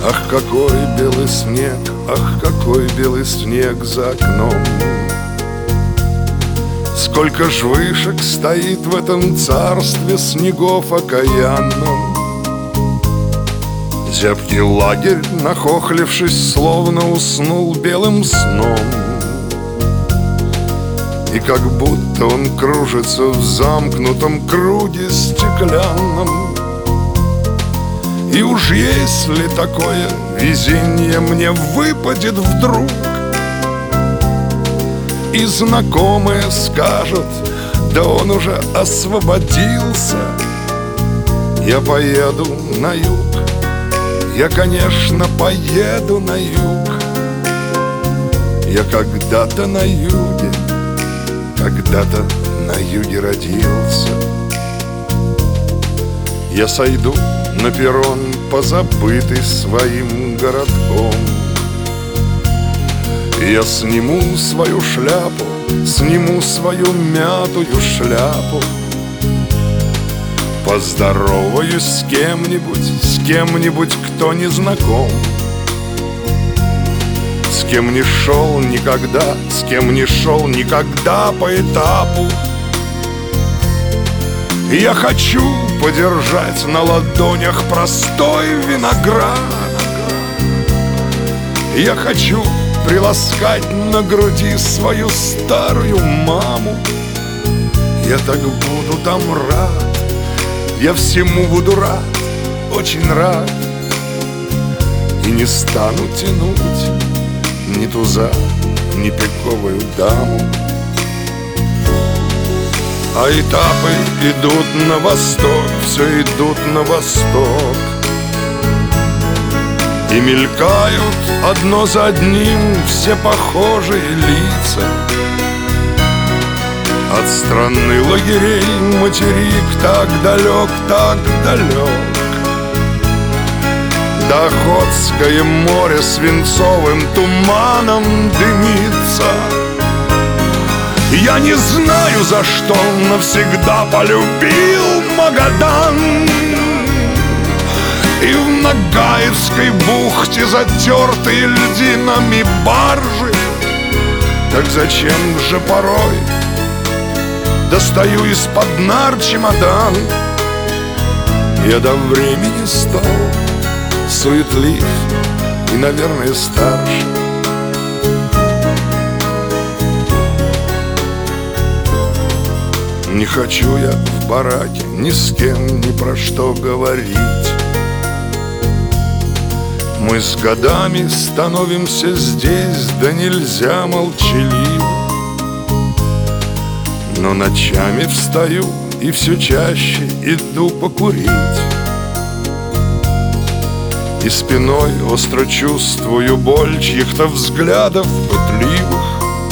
Ах, какой белый снег, ах, какой белый снег за окном. Сколько ж вышек стоит в этом царстве снегов окаянном. Зябкий лагерь, нахохлившись, словно уснул белым сном. И как будто он кружится в замкнутом круге стеклянном. И уж если такое везение мне выпадет вдруг, и знакомые скажут: да он уже освободился, я поеду на юг, я, конечно, поеду на юг. Я когда-то на юге, когда-то на юге родился. Я сойду на перрон, позабытый своим городком. Я сниму свою шляпу, сниму свою мятую шляпу, поздороваюсь с кем-нибудь, кто не знаком, с кем не шел никогда, с кем не шел никогда по этапу. Я хочу подержать на ладонях простой виноград. Я хочу приласкать на груди свою старую маму. Я так буду там рад, я всему буду рад, очень рад. И не стану тянуть ни туза, ни пиковую даму. А этапы идут на восток, все идут на восток. И мелькают одно за одним все похожие лица. От страны лагерей материк так далек, так далек. Да Охотское море свинцовым туманом дымится. Я не знаю, за что навсегда полюбил Магадан. И в Нагаевской бухте затертые льдинами баржи. Так зачем же порой достаю из-под нар чемодан? Я до времени стал суетлив и, наверное, старше. Не хочу я в бараке ни с кем ни про что говорить. Мы с годами становимся здесь, да нельзя молчаливы. Но ночами встаю и все чаще иду покурить. И спиной остро чувствую боль чьих-то взглядов пытливых.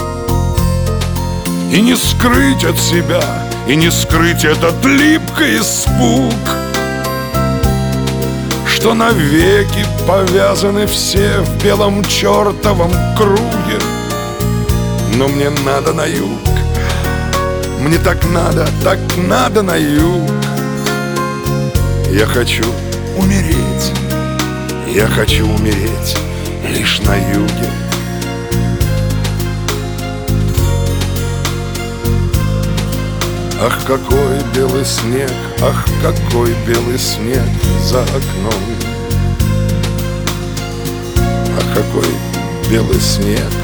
И не скрыть от себя, и не скрыть этот липкий испуг, что навеки повязаны все в белом чертовом круге. Но мне надо на юг, мне так надо на юг. Я хочу умереть, я хочу умереть лишь на юге. Ах, какой белый снег, ах, какой белый снег за окном. Ах, какой белый снег